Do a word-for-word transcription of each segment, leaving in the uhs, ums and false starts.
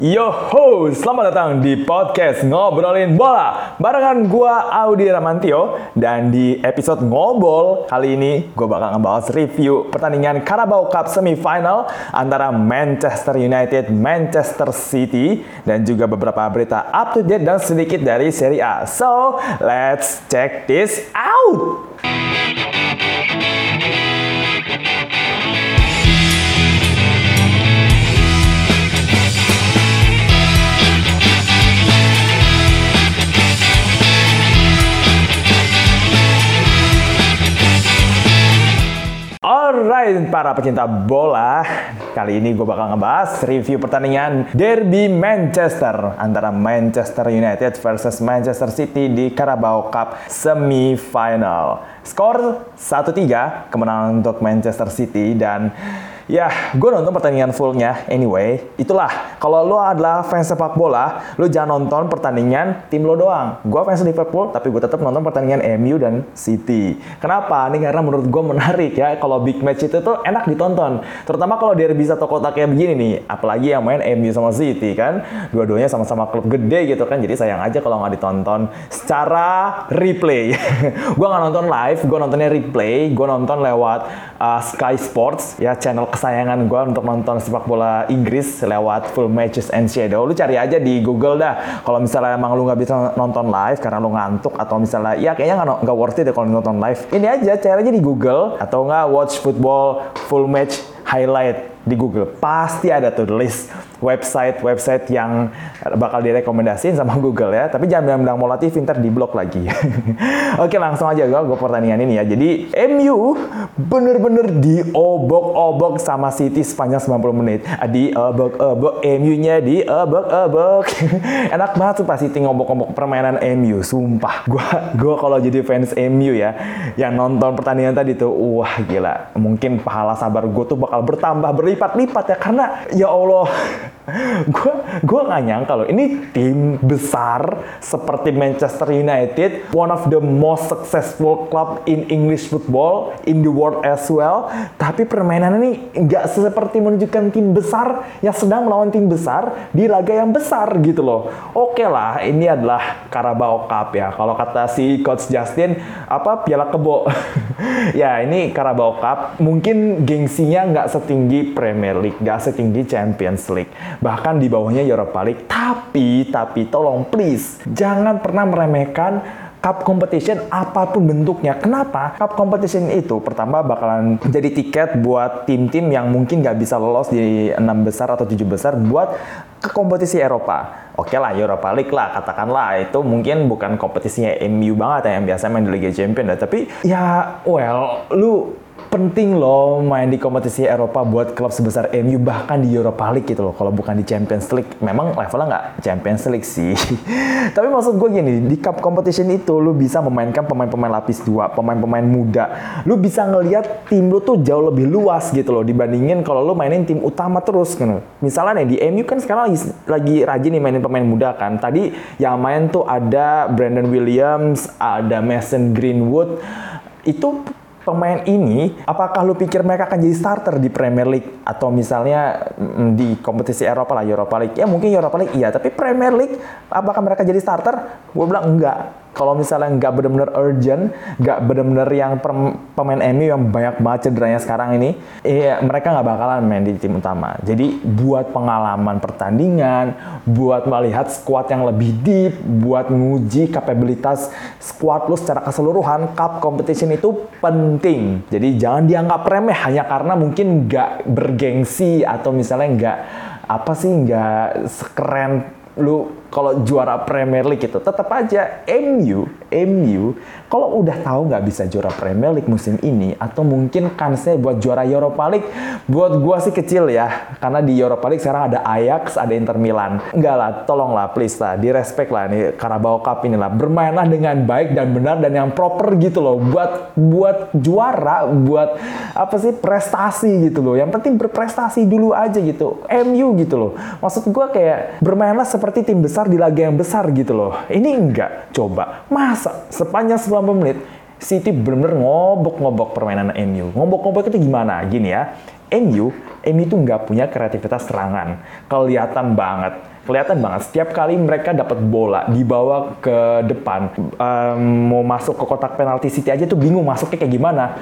Yo ho, selamat datang di podcast Ngobrolin Bola barengan gua Audi Ramantio. Dan di episode Ngobrol kali ini gua bakal ngebahas review pertandingan Carabao Cup semifinal antara Manchester United, Manchester City, dan juga beberapa berita up to date dan sedikit dari Serie A. So, let's check this out. Alright, para pecinta bola, kali ini gue bakal ngebahas review pertandingan Derby Manchester antara Manchester United versus Manchester City di Carabao Cup semifinal. Skor satu tiga kemenangan untuk Manchester City, dan ya, gue nonton pertandingan fullnya anyway. Itulah, kalau lo adalah fans sepak bola, lo jangan nonton pertandingan tim lo doang. Gue fans Liverpool, tapi gue tetap nonton pertandingan M U dan City. Kenapa? Ini karena menurut gue menarik ya. Kalau big match itu tuh enak ditonton. Terutama kalau derby satu kota kayak begini nih. Apalagi yang main M U sama City kan. Dua-duanya sama-sama klub gede gitu kan. Jadi sayang aja kalau nggak ditonton secara replay. Gue nggak nonton live, gue nontonnya replay. Gue nonton lewat uh, Sky Sports, ya channel kesayangan gue untuk nonton sepak bola Inggris lewat Full Matches and Shadow. Lu cari aja di Google dah. Kalau misalnya emang lu nggak bisa nonton live karena lu ngantuk, atau misalnya ya kayaknya nggak nggak worth it deh kalau nonton live, ini aja cari aja di Google, atau nggak watch football full match highlight di Google. Pasti ada tuh list website-website yang bakal direkomendasiin sama Google ya. Tapi jangan bilang-bilang Mola T V, ntar di blok lagi. Oke, langsung aja gue gue pertandingan ini ya. Jadi M U bener-bener diobok-obok sama City sepanjang sembilan puluh menit. Diobok-obok, M U-nya diobok-obok. Enak banget tuh pas City ngobok-obok permainan M U. Sumpah, gue gue kalau jadi fans M U ya, yang nonton pertandingan tadi tuh, wah gila. Mungkin pahala sabar gue tuh bakal bertambah berlipat-lipat ya, karena ya Allah, gue gue nggak nyangka loh, ini tim besar seperti Manchester United, one of the most successful club in English football in the world as well, tapi permainan ini nggak seperti menunjukkan tim besar yang sedang melawan tim besar di laga yang besar gitu loh. Oke lah, ini adalah Carabao Cup ya, kalau kata si Coach Justin, apa, piala kebo. Ya, ini Carabao Cup, mungkin gengsinya nggak setinggi Premier League, nggak setinggi Champions League, bahkan di bawahnya Europa League. Tapi, tapi tolong please, jangan pernah meremehkan cup competition apapun bentuknya. Kenapa? Cup competition itu pertama bakalan jadi tiket buat tim-tim yang mungkin nggak bisa lolos di enam besar atau tujuh besar buat ke kompetisi Eropa. Oke lah, Europa League lah, katakanlah itu mungkin bukan kompetisinya M U banget yang biasa main di Liga Champions, tapi ya well, lu penting loh main di kompetisi Eropa buat klub sebesar M U, bahkan di Europa League gitu loh, kalau bukan di Champions League. Memang levelnya nggak Champions League sih. Tapi maksud gue gini, di cup competition itu lu bisa memainkan pemain-pemain lapis dua, pemain-pemain muda. Lu bisa ngelihat tim lu tuh jauh lebih luas gitu loh, dibandingin kalau lu mainin tim utama terus kan. Misalnya nih di M U kan sekarang lagi, lagi rajin nih mainin pemain muda kan. Tadi yang main tuh ada Brandon Williams, ada Mason Greenwood. Itu pemain ini, apakah lu pikir mereka akan jadi starter di Premier League atau misalnya mm, di kompetisi Eropa lah, Europa League? Ya mungkin Europa League iya, tapi Premier League apakah mereka jadi starter? Gue bilang enggak. Kalau misalnya nggak benar-benar urgent, nggak benar-benar yang pemain M U yang banyak banget cederanya sekarang ini, eh, mereka nggak bakalan main di tim utama. Jadi buat pengalaman pertandingan, buat melihat squad yang lebih deep, buat nguji kapabilitas squad lu secara keseluruhan, cup competition itu penting. Jadi jangan dianggap remeh hanya karena mungkin nggak bergengsi atau misalnya nggak apa sih nggak sekeren lu kalau juara Premier League itu. Tetap aja M U, M U kalau udah tahu nggak bisa juara Premier League musim ini, atau mungkin kansnya buat juara Europa League, buat gua sih kecil ya, karena di Europa League sekarang ada Ajax, ada Inter Milan. Enggak lah, tolonglah please lah, direspek lah nih Carabao Cup ini lah, bermainlah dengan baik dan benar dan yang proper gitu loh, buat buat juara, buat apa sih, prestasi gitu loh. Yang penting berprestasi dulu aja gitu, M U gitu loh. Maksud gua kayak bermainlah seperti tim besar di laga yang besar gitu loh. Ini enggak, coba. Masa sepanjang sembilan puluh menit City bener-bener ngobok-ngobok permainan M U. Ngobok-ngobok itu gimana? Gini ya, M U, M U itu nggak punya kreativitas serangan. Kelihatan banget. Kelihatan banget setiap kali mereka dapat bola dibawa ke depan, um, mau masuk ke kotak penalti City aja tuh bingung masuknya kayak gimana.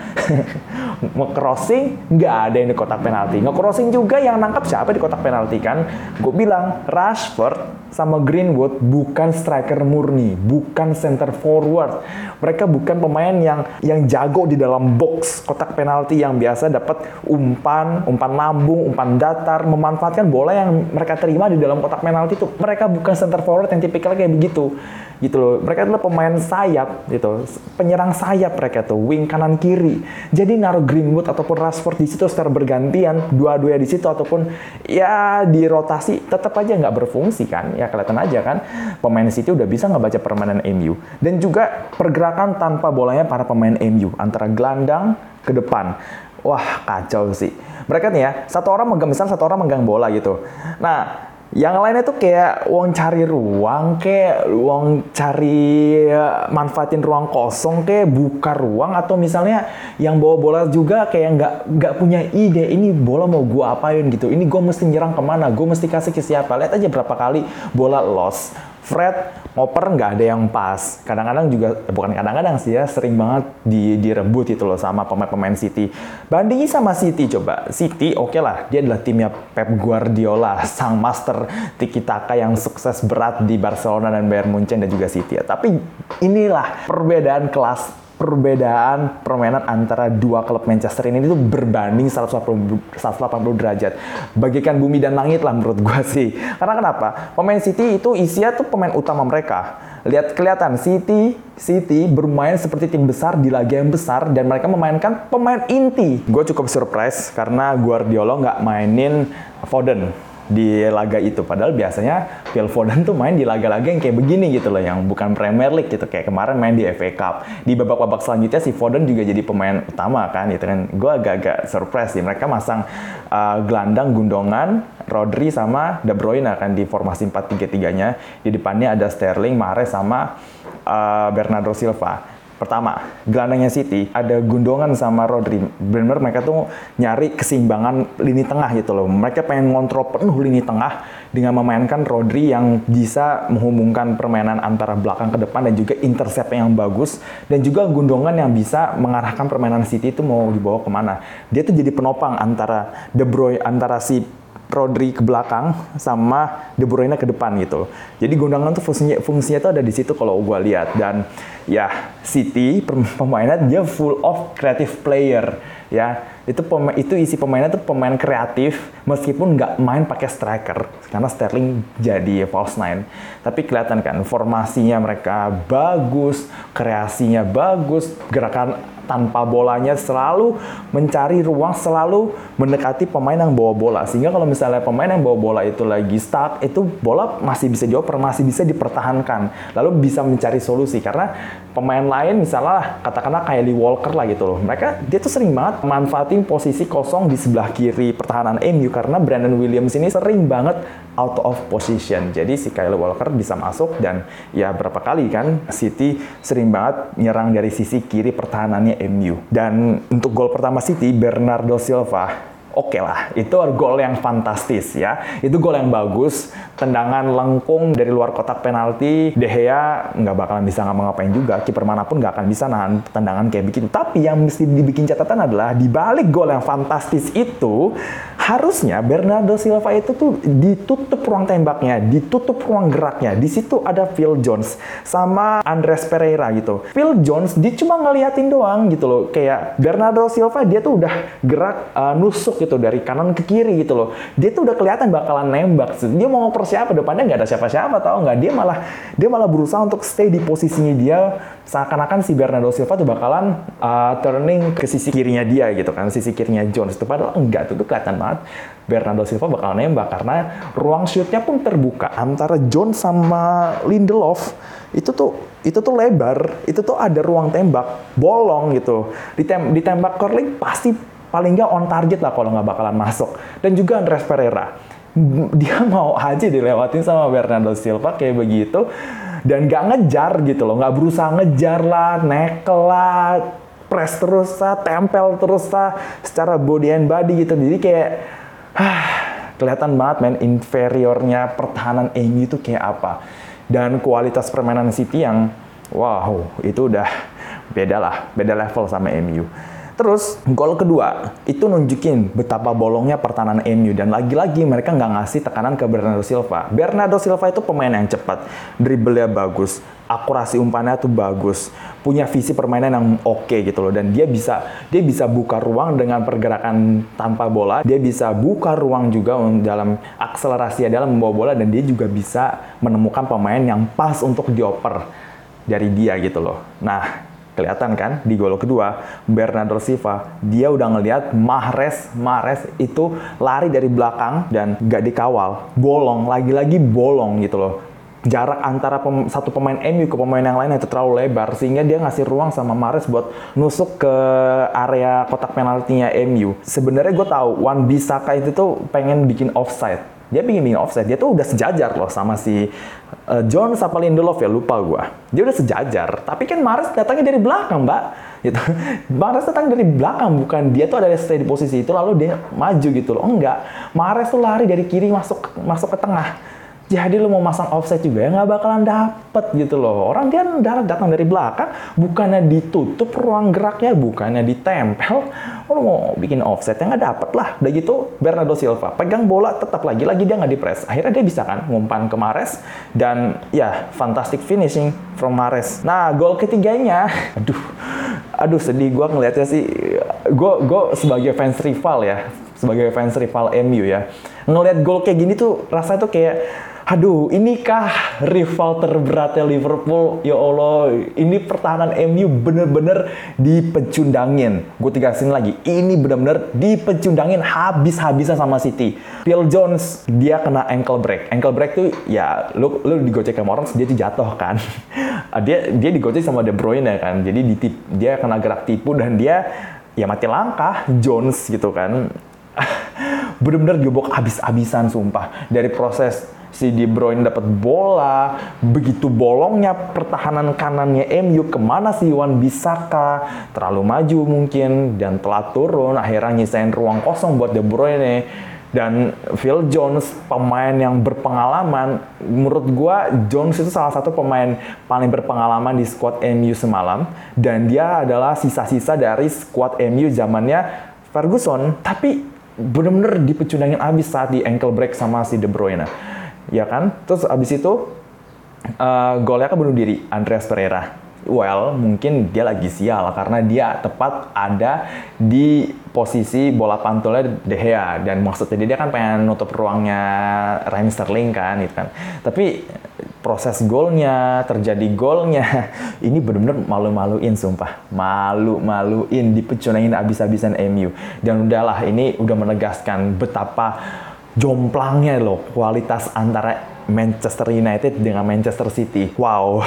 Nge-crossing nggak ada yang di kotak penalti, nge-crossing juga yang nangkap siapa di kotak penalti kan. Gue bilang Rashford sama Greenwood bukan striker murni, bukan center forward. Mereka bukan pemain yang yang jago di dalam box kotak penalti yang biasa dapat umpan, umpan lambung, umpan datar, memanfaatkan bola yang mereka terima di dalam kotak penalti itu. Mereka bukan center forward yang tipikal kayak begitu. Gitu loh. Mereka adalah pemain sayap gitu. Penyerang sayap mereka tuh, wing kanan kiri. Jadi naruh Greenwood ataupun Rashford di situ secara bergantian, dua-duanya di situ ataupun ya di rotasi tetap aja nggak berfungsi kan. Ya kelihatan aja kan pemain City udah bisa ngebaca permainan M U. Dan juga pergerakan tanpa bolanya para pemain M U antara gelandang ke depan. Wah, kacau sih. Mereka nih ya, satu orang megang misalnya satu orang megang bola gitu. Nah, yang lainnya tuh kayak uang cari ruang, kayak uang cari manfaatin ruang kosong, kayak buka ruang, atau misalnya yang bawa bola juga kayak nggak nggak punya ide, ini bola mau gue apain gitu, ini gue mesti nyerang kemana, gue mesti kasih ke siapa. Lihat aja berapa kali bola lost, Fred ngoper nggak ada yang pas. Kadang-kadang juga, bukan kadang-kadang sih ya, sering banget di, direbut itu loh sama pemain-pemain City. Bandingin sama City coba. City oke okay lah, dia adalah timnya Pep Guardiola, sang master tiki-taka yang sukses berat di Barcelona dan Bayern Munchen dan juga City ya. Tapi inilah perbedaan kelas, perbedaan permainan antara dua klub Manchester ini itu berbanding seratus delapan puluh derajat. Bagaikan bumi dan langit lah menurut gue sih. Karena kenapa? Pemain City itu isinya tuh pemain utama mereka. Lihat kelihatan City City bermain seperti tim besar di laga yang besar dan mereka memainkan pemain inti. Gue cukup surprise karena Guardiola nggak mainin Foden di laga itu, padahal biasanya Phil Foden tuh main di laga-laga yang kayak begini gitu loh, yang bukan Premier League gitu, kayak kemarin main di F A Cup. Di babak-babak selanjutnya si Foden juga jadi pemain utama kan, itu kan gue agak-agak surprise sih. Mereka masang uh, gelandang Gundogan, Rodri sama De Bruyne kan di formasi empat tiga tiga-nya. Di depannya ada Sterling, Mahrez sama uh, Bernardo Silva. Pertama, gelandangnya City, ada Gundogan sama Rodri. Benar-benar mereka tuh nyari keseimbangan lini tengah gitu loh. Mereka pengen ngontrol penuh lini tengah dengan memainkan Rodri yang bisa menghubungkan permainan antara belakang ke depan dan juga intercept yang bagus. Dan juga Gundogan yang bisa mengarahkan permainan City itu mau dibawa kemana. Dia tuh jadi penopang antara De Bruyne, antara si Rodri ke belakang sama De Bruyne ke depan gitu. Jadi Gundogan tuh fungsinya fungsinya tuh ada di situ kalau gue lihat. Dan ya City pemainnya dia full of creative player ya. Itu pema, itu isi pemainnya tuh pemain kreatif meskipun nggak main pakai striker karena Sterling jadi false nine. Tapi kelihatan kan formasinya mereka bagus, kreasinya bagus, gerakan tanpa bolanya selalu mencari ruang, selalu mendekati pemain yang bawa bola. Sehingga kalau misalnya pemain yang bawa bola itu lagi stuck, itu bola masih bisa dioper, masih bisa dipertahankan. Lalu bisa mencari solusi. Karena pemain lain misalnya katakanlah kayak Lee Walker lah gitu loh. Mereka, dia tuh sering banget manfaatin posisi kosong di sebelah kiri pertahanan M U. Karena Brandon Williams ini sering banget out of position. Jadi si Kyle Walker bisa masuk dan ya berapa kali kan City sering banget nyerang dari sisi kiri pertahanannya M U. Dan untuk gol pertama City, Bernardo Silva, oke okay lah, itu gol yang fantastis ya. Itu gol yang bagus, tendangan lengkung dari luar kotak penalti. De Gea nggak bakalan bisa ngapa-ngapain juga, kiper manapun nggak akan bisa nahan tendangan kayak begitu. Tapi yang mesti dibikin catatan adalah di balik gol yang fantastis itu, harusnya Bernardo Silva itu tuh ditutup ruang tembaknya, ditutup ruang geraknya. Di situ ada Phil Jones sama Andres Pereira gitu. Phil Jones dia cuma ngeliatin doang gitu loh. Kayak Bernardo Silva dia tuh udah gerak uh, nusuk gitu dari kanan ke kiri gitu loh. Dia tuh udah kelihatan bakalan nembak. Dia mau ngoper siapa, depannya nggak ada siapa-siapa, tau nggak? Dia malah dia malah berusaha untuk stay di posisinya dia, seakan-akan si Bernardo Silva tuh bakalan uh, turning ke sisi kirinya dia gitu kan, sisi kirinya Jones. Itu padahal enggak, tuh, tuh kelihatan banget Bernardo Silva bakal nembak karena ruang shootnya pun terbuka antara Jones sama Lindelof. Itu tuh itu tuh lebar, itu tuh ada ruang tembak, bolong gitu. Ditem ditembak curling pasti paling nggak on target lah kalau nggak bakalan masuk. Dan juga Andres Pereira, dia mau aja dilewatin sama Bernardo Silva kayak begitu dan nggak ngejar gitu loh, nggak berusaha ngejar lah, nekel lah, press terus lah, tempel terus lah secara body and body gitu. Jadi kayak ah, kelihatan banget men inferiornya pertahanan M U itu kayak apa. Dan kualitas permainan City yang wow, itu udah beda lah, beda level sama M U. Terus, gol kedua, itu nunjukin betapa bolongnya pertahanan M U. Dan lagi-lagi mereka nggak ngasih tekanan ke Bernardo Silva. Bernardo Silva itu pemain yang cepat, dribblenya bagus, akurasi umpannya tuh bagus, punya visi permainan yang oke okay gitu loh. Dan dia bisa dia bisa buka ruang dengan pergerakan tanpa bola. Dia bisa buka ruang juga dalam akselerasi dalam membawa bola. Dan dia juga bisa menemukan pemain yang pas untuk dioper dari dia gitu loh. Nah, kelihatan kan di gol kedua, Bernardo Silva, dia udah ngelihat Mahrez, Mahrez itu lari dari belakang dan gak dikawal. Bolong, lagi-lagi bolong gitu loh. Jarak antara pem, satu pemain M U ke pemain yang lain itu terlalu lebar, sehingga dia ngasih ruang sama Mahrez buat nusuk ke area kotak penaltinya M U. Sebenarnya gue tahu, Wan-Bissaka itu tuh pengen bikin offside. Dia bikin bikin offside, dia tuh udah sejajar loh sama si uh, Jones apa Lindelof ya, lupa gue. Dia udah sejajar, tapi kan Mahrez datangnya dari belakang, Mbak. Gitu. Mahrez datang dari belakang, bukan dia tuh ada stay di posisi itu lalu dia maju gitu loh. Enggak, Mahrez tuh lari dari kiri masuk masuk ke tengah. Jadi lu mau masang offside juga ya nggak bakalan dapet gitu loh. Orang dia datang dari belakang, bukannya ditutup ruang geraknya, bukannya ditempel. Lu mau bikin offside ya nggak dapet lah. Udah gitu Bernardo Silva pegang bola tetap lagi-lagi dia nggak dipres. Akhirnya dia bisa kan ngumpan ke Mahrez dan ya fantastic finishing from Mahrez. Nah gol ketiganya, aduh, aduh sedih gue ngeliatnya sih. Gue gue sebagai fans rival ya, sebagai fans rival M U ya, ngeliat gol kayak gini tuh rasanya tuh kayak aduh, inikah rival terberatnya Liverpool? Ya Allah, ini pertahanan M U bener-bener dipecundangin. Gue tegasin lagi, ini bener-bener dipecundangin habis-habisan sama City. Phil Jones, dia kena ankle break. Ankle break tuh, ya lu, lu digocek sama orang, dia tuh jatuh kan. dia dia digocek sama De Bruyne kan. Jadi ditip, dia kena gerak tipu dan dia ya mati langkah. Jones gitu kan. Bener-bener gebok habis-habisan sumpah. Dari proses si De Bruyne dapat bola, begitu bolongnya pertahanan kanannya M U, kemana si Wan-Bissaka, terlalu maju mungkin, dan telat turun, akhirnya nyisain ruang kosong buat De Bruyne. Dan Phil Jones, pemain yang berpengalaman, menurut gua Jones itu salah satu pemain paling berpengalaman di squad M U semalam, dan dia adalah sisa-sisa dari squad M U zamannya Ferguson, tapi bener-bener dipecundangin abis saat di ankle break sama si De Bruyne. Ya kan? Terus abis itu uh, golnya kan bunuh diri, Andreas Pereira. Well, mungkin dia lagi sial karena dia tepat ada di posisi bola pantulnya De Gea. Dan maksudnya dia kan pengen nutup ruangnya Raheem Sterling kan, gitu kan. Tapi proses golnya, terjadi golnya, ini benar-benar malu-maluin sumpah. Malu-maluin, dipecundangin abis-abisan M U. Dan udahlah, ini udah menegaskan betapa jomplangnya loh kualitas antara Manchester United dengan Manchester City. Wow.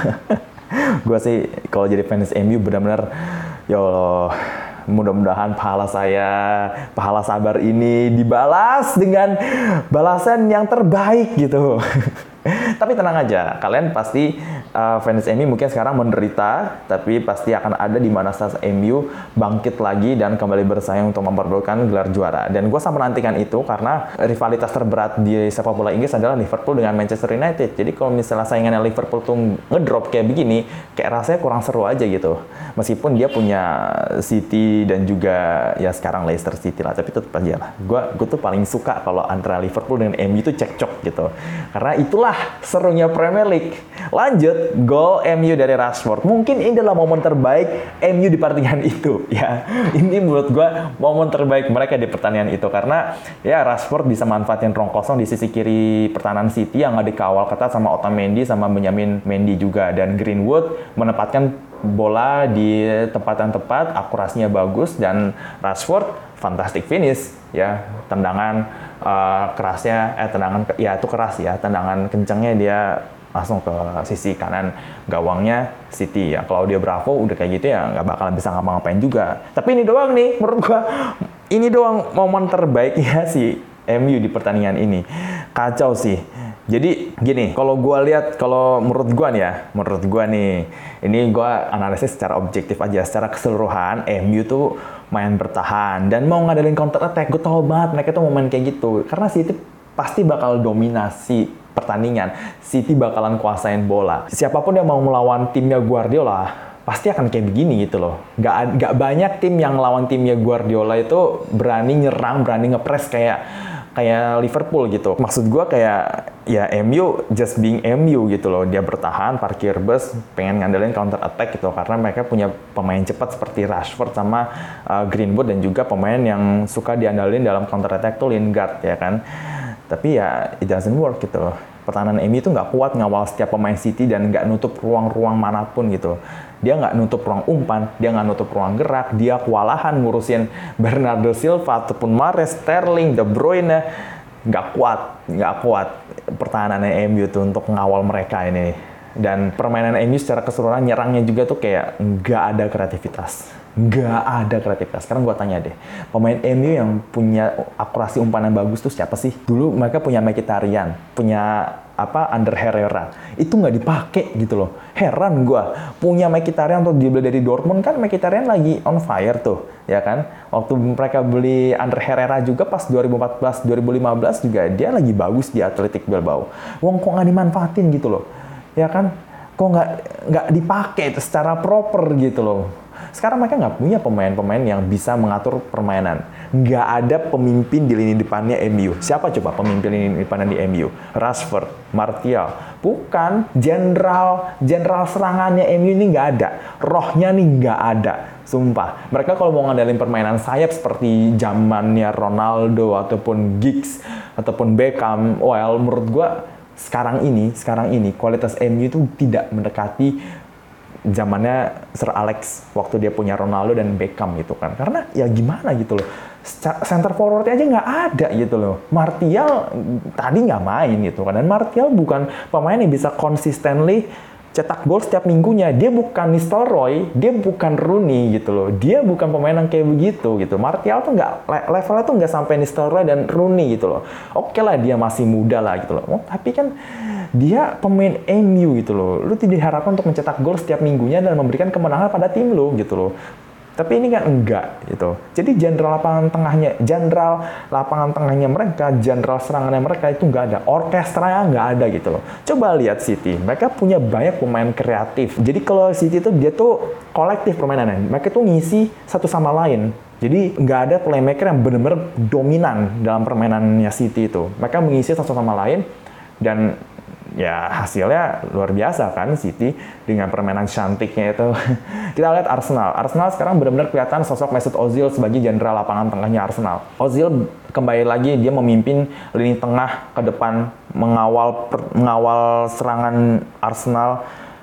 Gue sih kalau jadi fans M U benar-benar ya Allah, mudah-mudahan pahala saya, pahala sabar ini dibalas dengan balasan yang terbaik gitu. Tapi tenang aja, kalian pasti uh, fans M U mungkin sekarang menderita, tapi pasti akan ada di mana saat M U bangkit lagi dan kembali bersaing untuk memperebutkan gelar juara. Dan gue sangat menantikan itu karena rivalitas terberat di sepak bola Inggris adalah Liverpool dengan Manchester United. Jadi kalau misalnya saingannya Liverpool tuh ngedrop kayak begini, kayak rasanya kurang seru aja gitu. Meskipun dia punya City dan juga ya sekarang Leicester City lah, tapi tetap aja lah. Gue gue tuh paling suka kalau antara Liverpool dengan M U tuh cekcok gitu. Karena itulah serunya Premier League. Lanjut, gol M U dari Rashford. Mungkin ini adalah momen terbaik M U di pertandingan itu. Ya, ini menurut gue momen terbaik mereka di pertandingan itu karena ya Rashford bisa manfaatin ruang kosong di sisi kiri pertahanan City yang nggak dikawal ketat sama Otamendi sama Benjamin Mendy juga, dan Greenwood menempatkan bola di tempat yang tepat, akurasinya bagus, dan Rashford fantastic finish ya, tendangan uh, kerasnya eh tendangan ya itu keras ya, tendangan kencangnya dia langsung ke sisi kanan gawangnya City ya. Claudio Bravo udah kayak gitu ya nggak bakalan bisa ngapa-ngapain juga. Tapi ini doang nih menurut gua, ini doang momen terbaik ya si M U di pertandingan ini. Kacau sih. Jadi gini, kalau gue lihat, kalau menurut gue nih ya, menurut gue nih, ini gue analisis secara objektif aja, secara keseluruhan, M U tuh main bertahan dan mau ngadain counter attack. Gue tau banget mereka tuh mau main kayak gitu, karena City pasti bakal dominasi pertandingan. City bakalan kuasain bola. Siapapun yang mau melawan timnya Guardiola, pasti akan kayak begini gitu loh. Gak, gak banyak tim yang lawan timnya Guardiola itu berani nyerang, berani ngepres kayak kayak Liverpool gitu. Maksud gue kayak ya M U just being M U gitu loh. Dia bertahan, parkir bus, pengen ngandelin counter attack gitu. Karena mereka punya pemain cepat seperti Rashford sama uh, Greenwood, dan juga pemain yang suka diandalin dalam counter attack tuh Lingard ya kan. Tapi ya it doesn't work gitu loh. Pertahanan M U itu nggak kuat ngawal setiap pemain City dan nggak nutup ruang-ruang manapun gitu. Dia nggak nutup ruang umpan, dia nggak nutup ruang gerak, dia kewalahan ngurusin Bernardo Silva ataupun Mahrez, Sterling, De Bruyne. Nggak kuat, nggak kuat pertahanannya M U tuh untuk ngawal mereka ini. Dan permainan M U secara keseluruhan nyerangnya juga tuh kayak nggak ada kreativitas. Nggak ada kreativitas. Sekarang gue tanya deh, pemain M U yang punya akurasi umpan yang bagus tuh siapa sih? Dulu mereka punya Mkhitaryan, punya apa Ander Herrera, itu nggak dipakai gitu loh. Heran gue, punya Mkhitaryan untuk dibeli dari Dortmund, kan Mkhitaryan lagi on fire tuh, ya kan? Waktu mereka beli Ander Herrera juga pas dua ribu empat belas dua ribu lima belas juga dia lagi bagus di Athletic Bilbao. Wong kok nggak dimanfaatin gitu loh, ya kan? Kok nggak nggak dipakai secara proper gitu loh. Sekarang mereka nggak punya pemain-pemain yang bisa mengatur permainan. Nggak ada pemimpin di lini depannya M U. Siapa coba pemimpin lini depannya di M U? Rashford, Martial. Bukan. Jenderal jenderal serangannya M U ini nggak ada. Rohnya nih nggak ada. Sumpah. Mereka kalau mau ngandalin permainan sayap seperti zamannya Ronaldo ataupun Giggs ataupun Beckham, well, menurut gua sekarang ini, sekarang ini kualitas M U itu tidak mendekati zamannya Sir Alex waktu dia punya Ronaldo dan Beckham gitu kan. Karena ya gimana gitu loh, center forward aja nggak ada gitu loh. Martial tadi nggak main gitu kan, dan Martial bukan pemain yang bisa consistently cetak gol setiap minggunya. Dia bukan Nistelrooy, dia bukan Rooney gitu loh. Dia bukan pemain yang kayak begitu gitu. Martial tuh nggak, levelnya tuh nggak sampai Nistelrooy dan Rooney gitu loh. Oke lah dia masih muda lah gitu loh. Oh, tapi kan dia pemain M U gitu loh. Lu tidak diharapkan untuk mencetak gol setiap minggunya dan memberikan kemenangan pada tim lu gitu loh. Tapi ini kan enggak gitu. Jadi jenderal lapangan tengahnya, jenderal lapangan tengahnya mereka, jenderal serangannya mereka itu enggak ada. Orkestranya enggak ada gitu loh. Coba lihat City, mereka punya banyak pemain kreatif. Jadi kalau City itu dia tuh kolektif permainannya. Mereka tuh ngisi satu sama lain. Jadi nggak ada playmaker yang benar-benar dominan dalam permainannya City itu. Mereka mengisi satu sama lain dan ya hasilnya luar biasa kan City dengan permainan cantiknya itu. Kita lihat Arsenal. Arsenal sekarang benar-benar kelihatan sosok Mesut Ozil sebagai jenderal lapangan tengahnya Arsenal. Ozil kembali lagi dia memimpin lini tengah ke depan, mengawal per, mengawal serangan Arsenal.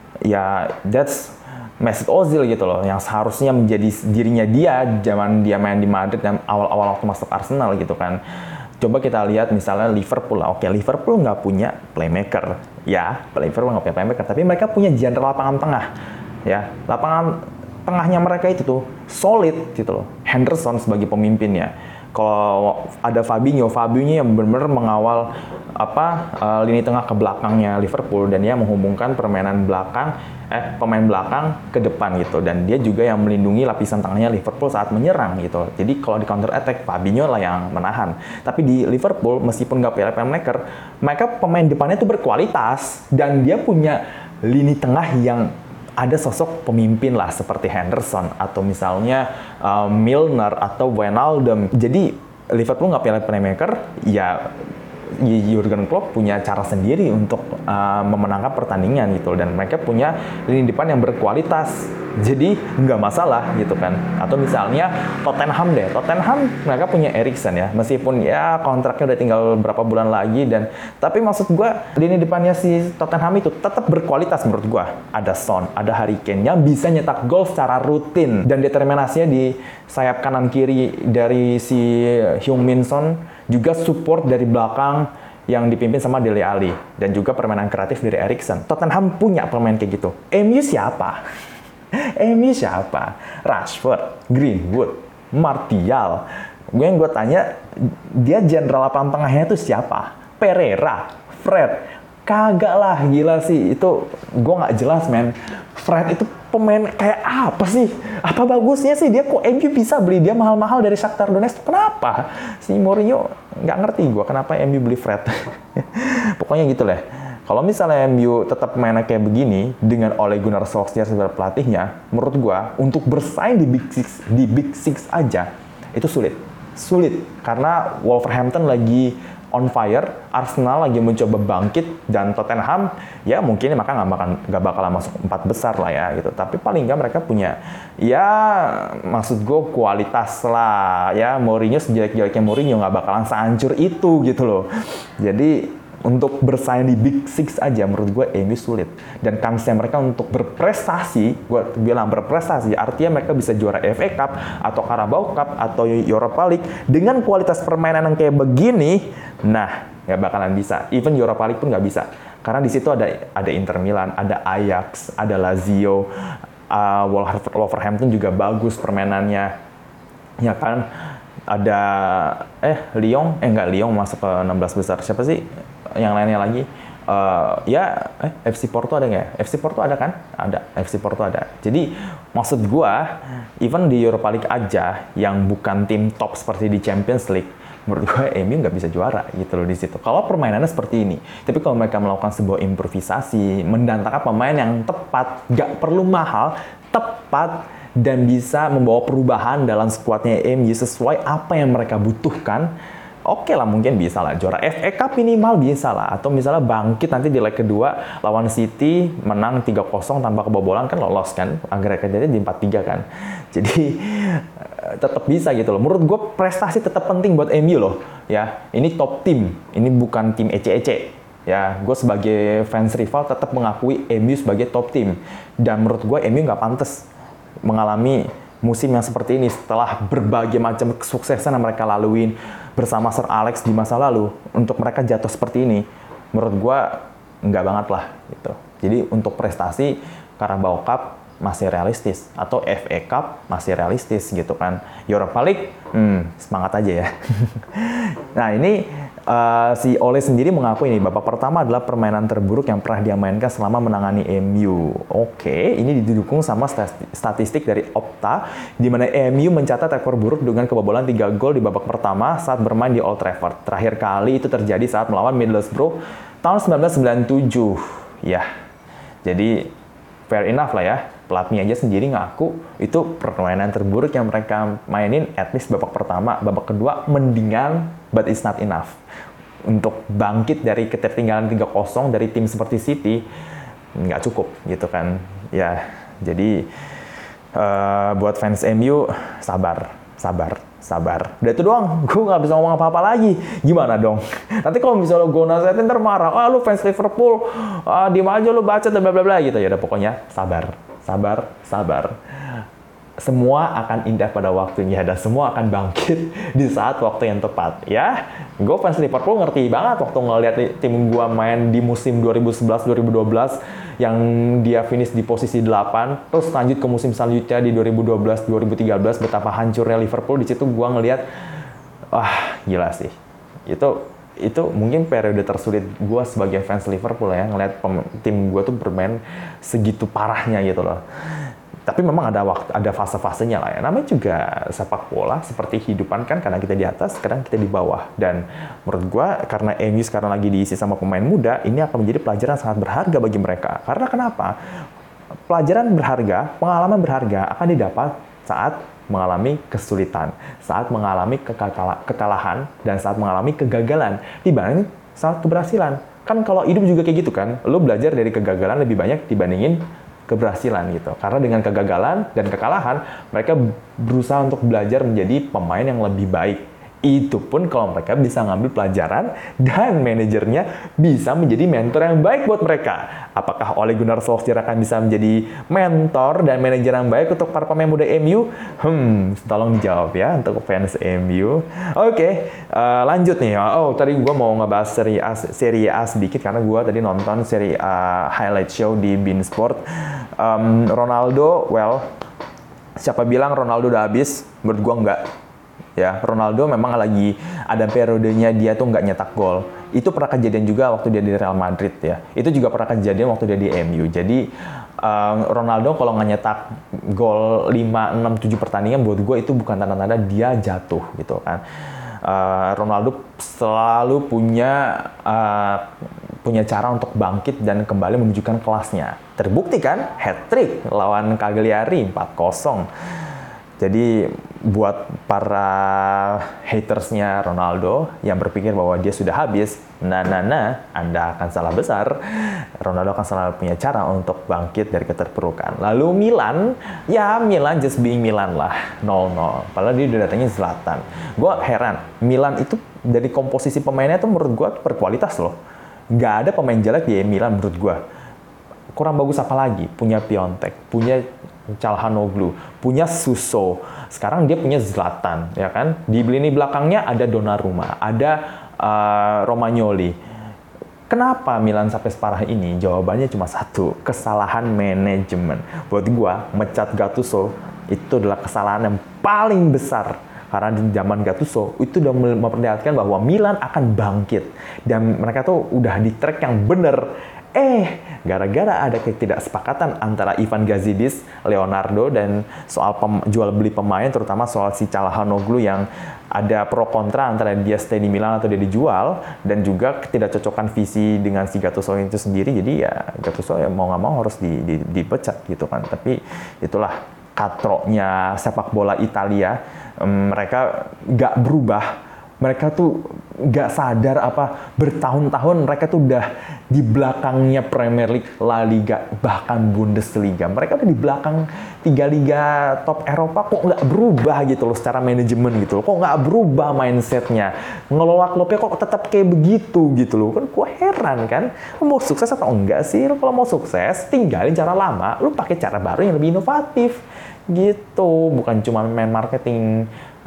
Ya that's Mesut Ozil gitu loh, yang seharusnya menjadi dirinya dia zaman dia main di Madrid dan awal-awal waktu masuk Arsenal gitu kan. Coba kita lihat misalnya Liverpool. Oke, Liverpool nggak punya playmaker. Ya, Liverpool nggak punya playmaker. Tapi mereka punya jenderal lapangan tengah. Ya, lapangan tengahnya mereka itu tuh solid gitu loh. Henderson sebagai pemimpinnya. Kalau ada Fabinho, Fabinho yang benar-benar mengawal apa uh, lini tengah ke belakangnya Liverpool, dan dia menghubungkan permainan belakang eh pemain belakang ke depan gitu, dan dia juga yang melindungi lapisan tengahnya Liverpool saat menyerang gitu. Jadi kalau di counter attack Fabinho lah yang menahan. Tapi di Liverpool meskipun nggak punya playmaker, mereka pemain depannya itu berkualitas dan dia punya lini tengah yang ada sosok pemimpin lah seperti Henderson atau misalnya uh, Milner atau Wijnaldum. Jadi Liverpool nggak punya playmaker, ya Jurgen Klopp punya cara sendiri untuk uh, memenangkan pertandingan gitu, dan mereka punya lini depan yang berkualitas, jadi nggak masalah gitu kan. Atau misalnya Tottenham deh, Tottenham mereka punya Eriksen ya, meskipun ya kontraknya udah tinggal berapa bulan lagi, dan tapi maksud gue lini depannya si Tottenham itu tetap berkualitas menurut gue. Ada Son, ada Harry Kane yang bisa nyetak gol secara rutin, dan determinasinya di sayap kanan kiri dari si Heung-min Son, juga support dari belakang yang dipimpin sama Dele Alli, dan juga permainan kreatif dari Eriksen. Tottenham punya pemain kayak gitu. M U siapa? M U siapa? Rashford, Greenwood, Martial. Gue yang gue tanya, dia jenderal lapangan tengahnya itu siapa? Pereira, Fred. Kagak lah, gila sih. Itu gue nggak jelas, men. Fred itu pemain kayak apa sih? Apa bagusnya sih dia, kok M U bisa beli dia mahal-mahal dari Shakhtar Donetsk? Kenapa? Si Mourinho nggak ngerti gue kenapa M U beli Fred. Pokoknya gitu lah. Kalau misalnya M U tetap mainnya kayak begini dengan Ole Gunnar Solskjaer sebagai pelatihnya, menurut gue untuk bersaing di Big Six, di Big Six aja itu sulit. Sulit karena Wolverhampton lagi on fire, Arsenal lagi mencoba bangkit, dan Tottenham ya mungkin maka nggak bakal nggak bakalan masuk empat besar lah ya gitu. Tapi paling nggak mereka punya ya maksud gue kualitas lah ya. Mourinho sejelek-jeleknya Mourinho nggak bakalan sehancur itu gitu loh. Jadi untuk bersaing di Big Six aja menurut gue M U sulit. Dan kansnya mereka untuk berprestasi, gue bilang berprestasi, artinya mereka bisa juara F A Cup atau Carabao Cup atau Europa League dengan kualitas permainan yang kayak begini, nah nggak bakalan bisa. Even Europa League pun nggak bisa. Karena di situ ada ada Inter Milan, ada Ajax, ada Lazio, uh, Wolverhampton juga bagus permainannya, ya kan? Ada eh Lyon, eh nggak Lyon masuk ke enam belas besar. Siapa sih yang lainnya lagi? Uh, ya eh, F C Porto ada nggak ya? F C Porto ada kan? Ada, F C Porto ada. Jadi maksud gua, even di Europa League aja yang bukan tim top seperti di Champions League, menurut gue M U nggak bisa juara gitu loh di situ. Kalau permainannya seperti ini, tapi kalau mereka melakukan sebuah improvisasi, mendatangkan pemain yang tepat, nggak perlu mahal, tepat, dan bisa membawa perubahan dalam skuadnya M U sesuai apa yang mereka butuhkan, oke lah mungkin bisa lah juara F A Cup minimal bisa lah, atau misalnya bangkit nanti di leg kedua lawan City menang tiga kosong tanpa kebobolan kan lolos kan, agregatnya di empat tiga kan. Jadi tetap bisa gitu loh. Menurut gue prestasi tetap penting buat M U loh ya. Ini top tim, ini bukan tim ece-ece ya. Gue sebagai fans rival tetap mengakui M U sebagai top tim, dan menurut gue M U nggak pantas mengalami musim yang seperti ini setelah berbagai macam kesuksesan yang mereka laluin bersama Sir Alex di masa lalu. Untuk mereka jatuh seperti ini, menurut gue nggak banget lah gitu. Jadi untuk prestasi Carabao Cup masih realistis, atau F A Cup masih realistis gitu kan. Europa League, hmm, semangat aja ya. Nah ini uh, si Ole sendiri mengakui ini, babak pertama adalah permainan terburuk yang pernah dia mainkan selama menangani M U. Oke, ini didukung sama statistik dari Opta, di mana M U mencatat rekor buruk dengan kebobolan tiga gol di babak pertama saat bermain di Old Trafford. Terakhir kali itu terjadi saat melawan Middlesbrough tahun sembilan belas sembilan puluh tujuh. Ya, jadi fair enough lah ya. Pelatihnya aja sendiri ngaku itu permainan terburuk yang mereka mainin, at least babak pertama. Babak kedua mendingan, but it's not enough. Untuk bangkit dari ketertinggalan tiga kosong dari tim seperti City, nggak cukup gitu kan. Ya, jadi uh, buat fans M U, sabar, sabar, sabar. Udah itu doang, gue nggak bisa ngomong apa-apa lagi. Gimana dong? Nanti kalau misalnya gue nasihatin ntar marah, ah lu fans Liverpool, ah diem aja lu baca dan bla bla bla gitu. Ya udah pokoknya sabar. Sabar, sabar. Semua akan indah pada waktunya, dan semua akan bangkit di saat waktu yang tepat. Ya, gue fans Liverpool ngerti banget waktu ngeliat tim gue main di musim dua ribu sebelas dua ribu dua belas yang dia finish di posisi delapan, terus lanjut ke musim selanjutnya di dua ribu dua belas dua ribu tiga belas, betapa hancurnya Liverpool. Di situ gue ngeliat, wah gila sih. Itu itu mungkin periode tersulit gue sebagai fans Liverpool ya, ngeliat tim gue tuh bermain segitu parahnya gitu loh. Tapi memang ada waktu, ada fase-fasenya lah ya. Namanya juga sepak bola, seperti kehidupan kan, karena kita di atas, kadang kita di bawah. Dan menurut gue, karena M U sekarang lagi diisi sama pemain muda, ini akan menjadi pelajaran sangat berharga bagi mereka. Karena kenapa? Pelajaran berharga, pengalaman berharga akan didapat saat mengalami kesulitan, saat mengalami kekalahan, dan saat mengalami kegagalan dibanding saat keberhasilan. Kan kalau hidup juga kayak gitu kan, lu belajar dari kegagalan lebih banyak dibandingin keberhasilan gitu. Karena dengan kegagalan dan kekalahan, mereka berusaha untuk belajar menjadi pemain yang lebih baik. Itu pun kalau mereka bisa ngambil pelajaran dan manajernya bisa menjadi mentor yang baik buat mereka. Apakah Ole Gunnar Solskjaer akan bisa menjadi mentor dan manajer yang baik untuk para pemain muda M U? Hmm, tolong dijawab ya untuk fans M U. Oke, okay, uh, lanjut nih. Oh, tadi gue mau ngebahas seri A, seri A sedikit karena gue tadi nonton seri A highlight show di beIN Sport. Um, Ronaldo, well, siapa bilang Ronaldo udah habis? Menurut gue enggak. Ya, Ronaldo memang lagi ada periodenya dia tuh nggak nyetak gol. Itu pernah kejadian juga waktu dia di Real Madrid ya. Itu juga pernah kejadian waktu dia di M U. Jadi uh, Ronaldo kalau nggak nyetak gol lima, enam, tujuh pertandingan, buat gue itu bukan tanda-tanda dia jatuh gitu kan. Uh, Ronaldo selalu punya uh, punya cara untuk bangkit dan kembali menunjukkan kelasnya. Terbukti kan hat-trick lawan Cagliari empat kosong. Jadi buat para hatersnya Ronaldo yang berpikir bahwa dia sudah habis, nah nah nah, Anda akan salah besar. Ronaldo akan selalu punya cara untuk bangkit dari keterpurukan. Lalu Milan, ya Milan just being Milan lah, nol nol. Padahal dia udah datangnya Zlatan. Gue heran, Milan itu dari komposisi pemainnya tuh menurut gue berkualitas loh. Nggak ada pemain jelek di Milan menurut gue. Kurang bagus apa lagi? Punya Piontek, punya Calhanoglu, punya Suso. Sekarang dia punya Zlatan, ya kan? Di lini belakangnya ada Donnarumma, ada uh, Romagnoli. Kenapa Milan sampai separah ini? Jawabannya cuma satu, kesalahan manajemen. Buat gua, mecat Gattuso itu adalah kesalahan yang paling besar. Karena di zaman Gattuso itu udah memperlihatkan bahwa Milan akan bangkit. Dan mereka tuh udah di track yang bener. Eh, gara-gara ada ketidaksepakatan antara Ivan Gazidis, Leonardo, dan soal pem- jual beli pemain, terutama soal si Calhanoglu yang ada pro kontra antara dia stay di Milan atau dia dijual, dan juga ketidakcocokan visi dengan si Gattuso itu sendiri. Jadi ya Gattuso ya mau nggak mau harus di, di, dipecat gitu kan. Tapi itulah katroknya sepak bola Italia. Um, mereka nggak berubah. Mereka tuh nggak sadar apa bertahun-tahun mereka tuh udah di belakangnya Premier League, La Liga, bahkan Bundesliga. Mereka udah di belakang tiga liga top Eropa, kok nggak berubah gitu loh secara manajemen gitu loh. Kok nggak berubah mindsetnya. Ngelola klubnya kok tetap kayak begitu gitu loh. Kan gue heran kan. Lo mau sukses atau enggak sih? Lo kalau mau sukses, tinggalin cara lama. Lo pakai cara baru yang lebih inovatif gitu. Bukan cuma main marketing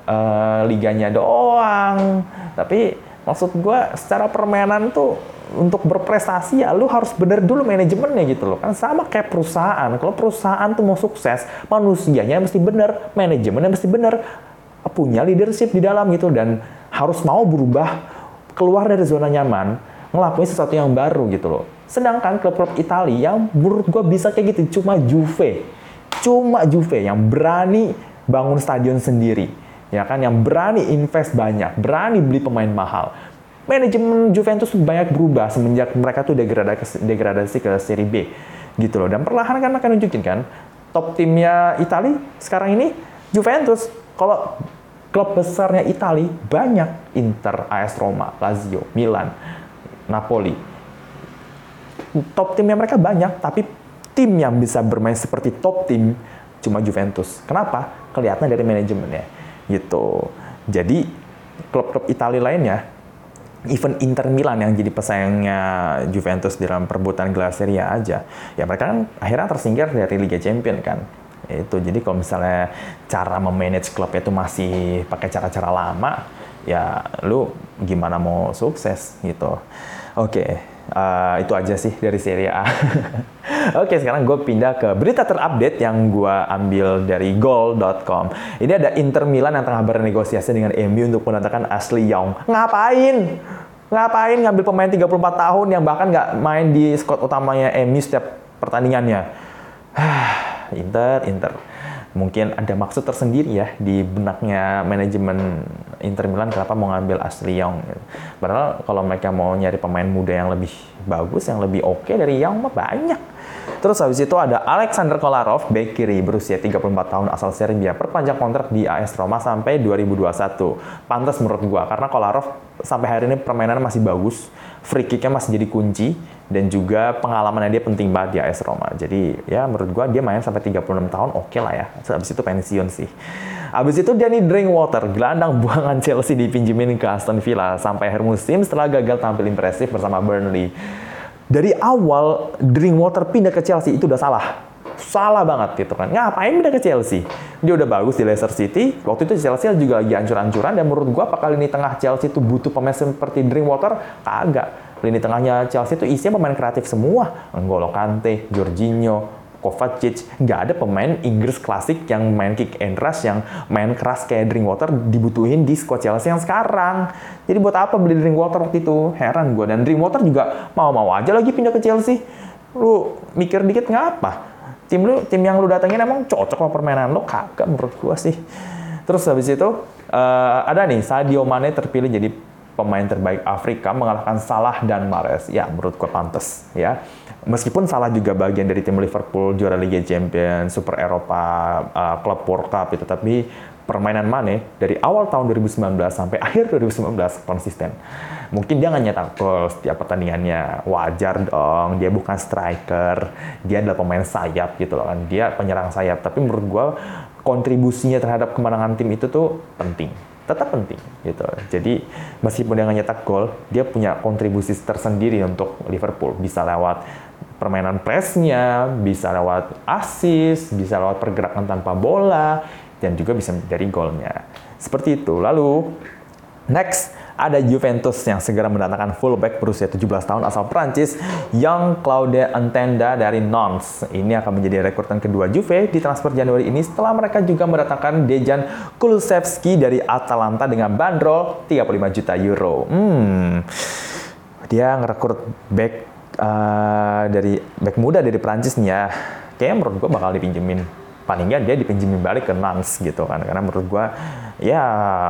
Uh, liganya doang. Tapi maksud gue secara permainan tuh untuk berprestasi ya lu harus bener dulu manajemennya gitu loh. Kan sama kayak perusahaan. Kalau perusahaan tuh mau sukses, manusianya mesti bener, manajemennya mesti bener, punya leadership di dalam gitu, dan harus mau berubah, keluar dari zona nyaman, ngelakuin sesuatu yang baru gitu loh. Sedangkan klub-klub Italia yang menurut gue bisa kayak gitu cuma Juve. Cuma Juve yang berani bangun stadion sendiri. Ya kan, yang berani invest banyak, berani beli pemain mahal. Manajemen Juventus banyak berubah semenjak mereka tuh degradasi, degradasi ke Serie B gitu loh. Dan perlahan kan akan nunjukin kan, top timnya Italia sekarang ini Juventus. Kalau klub besarnya Italia banyak, Inter, A S Roma, Lazio, Milan, Napoli. Top timnya mereka banyak, tapi tim yang bisa bermain seperti top tim cuma Juventus. Kenapa? Kelihatan dari manajemennya. Gitu. Jadi klub-klub Italia lainnya, even Inter Milan yang jadi pesaingnya Juventus dalam perebutan gelar Serie A aja, ya mereka kan akhirnya tersingkir dari Liga Champions kan. Itu jadi kalau misalnya cara memanage klubnya itu masih pakai cara-cara lama, ya lu gimana mau sukses gitu. Oke, okay. uh, itu aja sih dari Serie A. Oke, sekarang gue pindah ke berita terupdate yang gue ambil dari goal dot com. Ini ada Inter Milan yang tengah bernegosiasi dengan M U untuk mendatangkan Ashley Young. Ngapain? Ngapain ngambil pemain tiga puluh empat tahun yang bahkan nggak main di squad utamanya M U setiap pertandingannya? Inter, Inter. Mungkin ada maksud tersendiri ya di benaknya manajemen Inter Milan kenapa mau ngambil Ashley Young. Padahal kalau mereka mau nyari pemain muda yang lebih bagus, yang lebih oke okay dari Young mah banyak. Terus habis itu ada Alexander Kolarov, bek kiri berusia tiga puluh empat tahun asal Serbia, perpanjang kontrak di A S Roma sampai dua ribu dua puluh satu. Pantas menurut gua karena Kolarov sampai hari ini permainannya masih bagus, free kick-nya masih jadi kunci, dan juga pengalamannya dia penting banget di A S Roma. Jadi ya menurut gua dia main sampai tiga puluh enam tahun oke okay lah ya. Habis itu pensiun sih. Habis itu Danny Drinkwater, gelandang buangan Chelsea, dipinjemin ke Aston Villa sampai akhir musim setelah gagal tampil impresif bersama Burnley. Dari awal Drinkwater pindah ke Chelsea itu udah salah. Salah banget gitu kan. Ngapain pindah ke Chelsea? Dia udah bagus di Leicester City. Waktu itu Chelsea juga lagi ancur-ancuran, dan menurut gua apakah lini tengah Chelsea itu butuh pemain seperti Drinkwater? Kagak. Lini tengahnya Chelsea itu isinya pemain kreatif semua. N'Golo Kante, Jorginho, Kovacic, nggak ada pemain Inggris klasik yang main kick and rush, yang main keras kayak Drinkwater dibutuhin di squad Chelsea yang sekarang. Jadi buat apa beli Drinkwater waktu itu? Heran gue. Dan Drinkwater juga mau-mau aja lagi pindah ke Chelsea. Lu mikir dikit ngapa? Tim lu, tim yang lu datengin emang cocok sama permainan lu? Kagak menurut gue sih. Terus habis itu uh, ada nih Sadio Mane terpilih jadi pemain terbaik Afrika mengalahkan Salah dan Mahrez. Ya, menurut gue pantas ya. Meskipun Salah juga bagian dari tim Liverpool juara Liga Champions, Super Eropa, uh, Club World Cup itu, tapi permainan Mane dari awal tahun dua ribu sembilan belas sampai akhir dua ribu sembilan belas konsisten. Mungkin dia nggak nyetak gol setiap pertandingannya, wajar dong. Dia bukan striker, dia adalah pemain sayap gitu loh kan. Dia penyerang sayap, tapi menurut gue kontribusinya terhadap kemenangan tim itu tuh penting. Tetap penting gitu. Jadi meskipun dia nggak nyetak gol, dia punya kontribusi tersendiri untuk Liverpool. Bisa lewat permainan press-nya, bisa lewat assist, bisa lewat pergerakan tanpa bola, dan juga bisa dari golnya. Seperti itu. Lalu next ada Juventus yang segera mendatangkan fullback berusia tujuh belas tahun asal Prancis, Jean-Claude Ntanda dari Nantes. Ini akan menjadi rekrutan kedua Juve di transfer Januari ini setelah mereka juga mendatangkan Dejan Kulusevski dari Atalanta dengan bandrol tiga puluh lima juta euro. Hmm, dia ngerekrut back uh, dari back muda dari Prancis nih ya. Kayaknya menurut gue bakal dipinjemin. Paling nggak dia dipinjemin balik ke Nantes gitu kan, karena menurut gua ya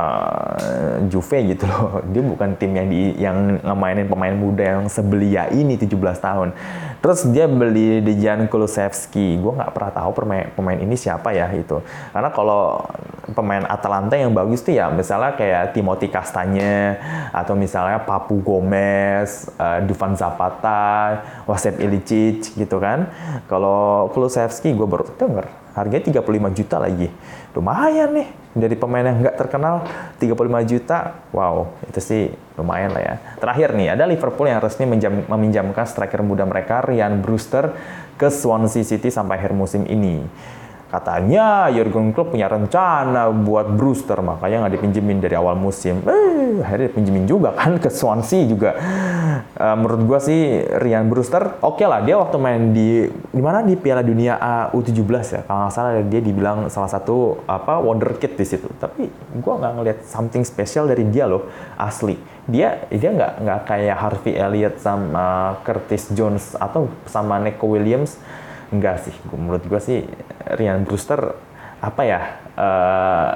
Juve gitu loh, dia bukan tim yang di yang ngemainin pemain muda yang sebelia ini tujuh belas tahun. Terus dia beli Dejan Kulusevski, gua nggak pernah tahu pemain pemain ini siapa ya itu, karena kalau pemain Atalanta yang bagus tuh ya misalnya kayak Timothy Castagne atau misalnya Papu Gomez, uh, Dufan Zapata, Josep Ilicic gitu kan. Kalau Kulusevski gua baru denger harganya tiga puluh lima juta lagi. Lumayan nih. Dari pemain yang nggak terkenal, tiga puluh lima juta. Wow, itu sih lumayan lah ya. Terakhir nih, ada Liverpool yang resmi menjam, meminjamkan striker muda mereka, Ryan Brewster, ke Swansea City sampai akhir musim ini. Katanya Jurgen Klopp punya rencana buat Brewster, makanya nggak dipinjemin dari awal musim. Eh, akhirnya dipinjemin juga kan ke Swansea juga. Uh, menurut gua sih Ryan Brewster oke okay lah, dia waktu main di di mana di Piala Dunia U tujuh belas ya, kalau nggak salah dia dibilang salah satu apa wonderkid di situ. Tapi gua nggak ngelihat something special dari dia loh, asli. Dia dia nggak nggak kayak Harvey Elliott sama Curtis Jones atau sama Neco Williams. Enggak sih, menurut gue sih Ryan Brewster apa ya, uh,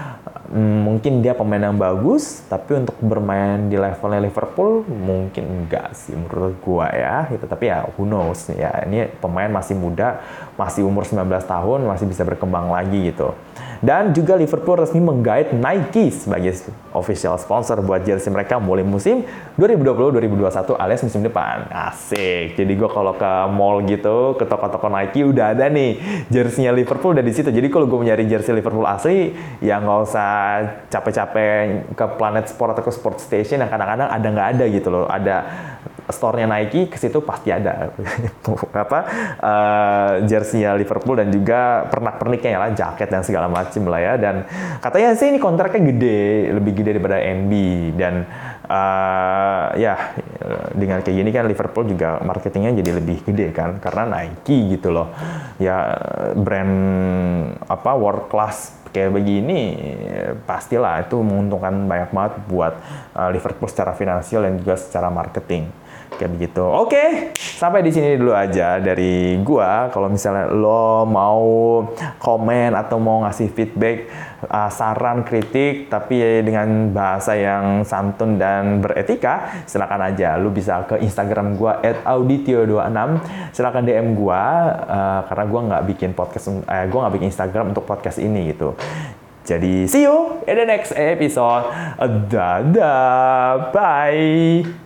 mungkin dia pemain yang bagus, tapi untuk bermain di levelnya Liverpool mungkin enggak sih menurut gue ya gitu. Tapi ya who knows ya, ini pemain masih muda, masih umur sembilan belas tahun, masih bisa berkembang lagi gitu. Dan juga Liverpool resmi menggait Nike sebagai official sponsor buat jersey mereka mulai musim dua ribu dua puluh dua ribu dua puluh satu alias musim depan. Asik. Jadi gue kalau ke mall gitu, ke toko-toko Nike udah ada nih jersey-nya Liverpool udah di situ. Jadi kalau gue mau nyari jersey Liverpool asli, ya nggak usah capek-capek ke Planet Sport atau ke Sport Station yang kadang-kadang ada nggak ada gitu loh. Ada store-nya Nike, ke situ pasti ada apa uh, jersey-nya Liverpool dan juga pernak-perniknya ya lah, jaket dan segala macam lah ya. Dan katanya sih ini kontraknya gede, lebih gede daripada N B. Dan uh, ya dengan kayak gini kan Liverpool juga marketingnya jadi lebih gede kan, karena Nike gitu loh ya, brand apa world class kayak begini pastilah itu menguntungkan banyak banget buat uh, Liverpool secara finansial dan juga secara marketing. Kayak begitu. Oke, okay, sampai di sini dulu aja dari gua. Kalau misalnya lo mau komen atau mau ngasih feedback, uh, saran, kritik, tapi dengan bahasa yang santun dan beretika, silakan aja. Lo bisa ke Instagram gua at auditio dua enam. Silakan D M gua uh, karena gua nggak bikin podcast, eh, gua nggak bikin Instagram untuk podcast ini gitu. Jadi see you in the next episode. Dadah, bye.